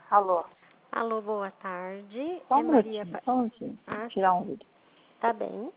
Alô, Alô, boa tarde. só É um Maria. minutinho, só um minutinho. Ah, Tirar um vídeo. tá bem.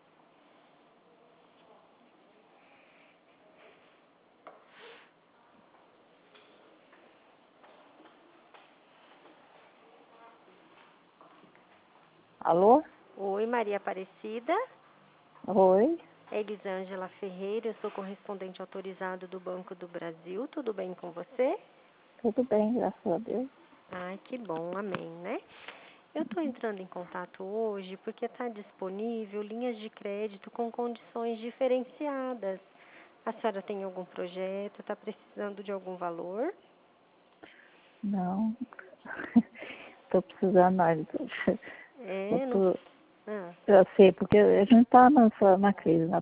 Alô? Oi, Maria Aparecida. Oi? É Elisângela Ferreira, eu sou correspondente autorizado do Banco do Brasil. Tudo bem com você? Tudo bem, graças a Deus. Ai, que bom, amém, né? Eu estou entrando em contato hoje porque está disponível linhas de crédito com condições diferenciadas. A senhora tem algum projeto? Está precisando de algum valor? Não. Tô precisando mais. Eu, É, não. tô, Ah, eu sei, porque a gente tá na crise, na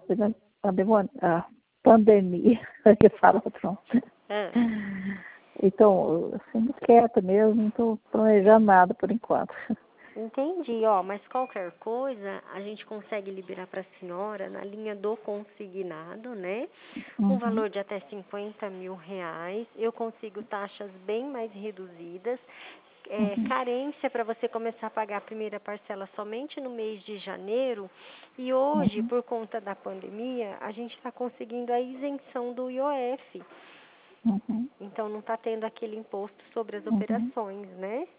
pandemia, que fala pronto. ah. Então, assim, muito quieta mesmo, não tô planejando nada por enquanto. Entendi, ó, mas qualquer coisa a gente consegue liberar para a senhora na linha do consignado, né? Um Uhum, valor de até R$ 50.000. Eu consigo taxas bem mais reduzidas. uhum, Carência para você começar a pagar a primeira parcela somente no mês de janeiro. E hoje, uhum, por conta da pandemia, a gente está conseguindo a isenção do IOF. uhum, Então, não está tendo aquele imposto sobre as uhum. operações, né?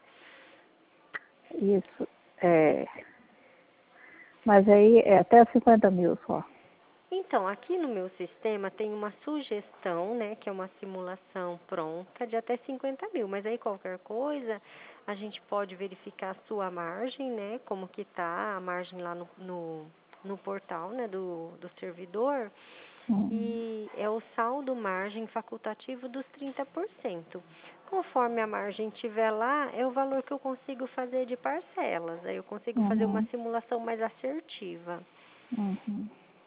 Isso. É, mas aí é até 50 mil só. Então, aqui no meu sistema tem uma sugestão, né, que é uma simulação pronta de até 50.000, mas aí qualquer coisa a gente pode verificar a sua margem, né, como que tá a margem lá no portal, né, do servidor, Uhum, e é o saldo margem facultativo dos 30%. Conforme a margem estiver lá, é o valor que eu consigo fazer de parcelas, aí eu consigo fazer uma uhum, simulação mais assertiva. uhum.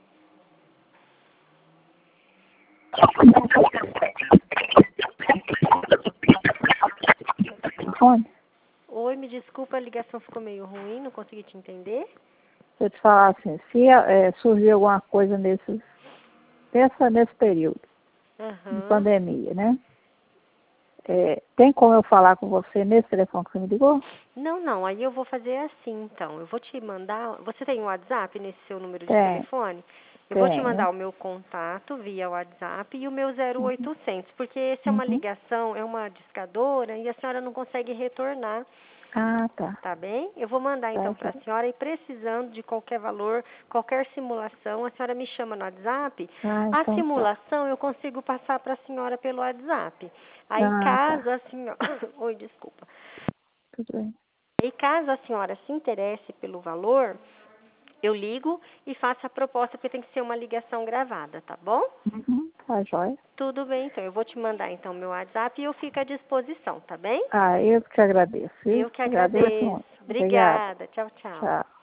Rony, Oi, me desculpa, a ligação ficou meio ruim, não consegui te entender. se eu te falar assim, se surgir alguma coisa nesse período de Aham. pandemia, né? Tem como eu falar com você nesse telefone que você me ligou? Não, não, aí eu vou fazer assim, então. Eu vou te mandar. Você tem um WhatsApp nesse seu número de Tem, telefone? Eu vou te tenho. mandar o meu contato via WhatsApp e o meu zero Uhum, oitocentos, porque esse é uma uhum. ligação, é uma discadora e a senhora não consegue retornar. Ah, tá. Tá bem? Eu vou mandar Tá, então para a joia. senhora e precisando de qualquer valor, qualquer simulação, a senhora me chama no WhatsApp. Ah, A então tá. simulação eu consigo passar para a senhora pelo WhatsApp. Aí Ah, caso tá. a senhora, oi, desculpa. Tudo bem. Aí caso a senhora se interesse pelo valor, eu ligo e faço a proposta, porque tem que ser uma ligação gravada, tá bom? Uhum, tá, joia. Tudo bem, então eu vou te mandar então meu WhatsApp e eu fico à disposição, tá bem? Ah, eu que agradeço, viu? Eu que Agradeço agradeço. muito. Obrigada. Obrigada. Tchau, tchau. Tchau.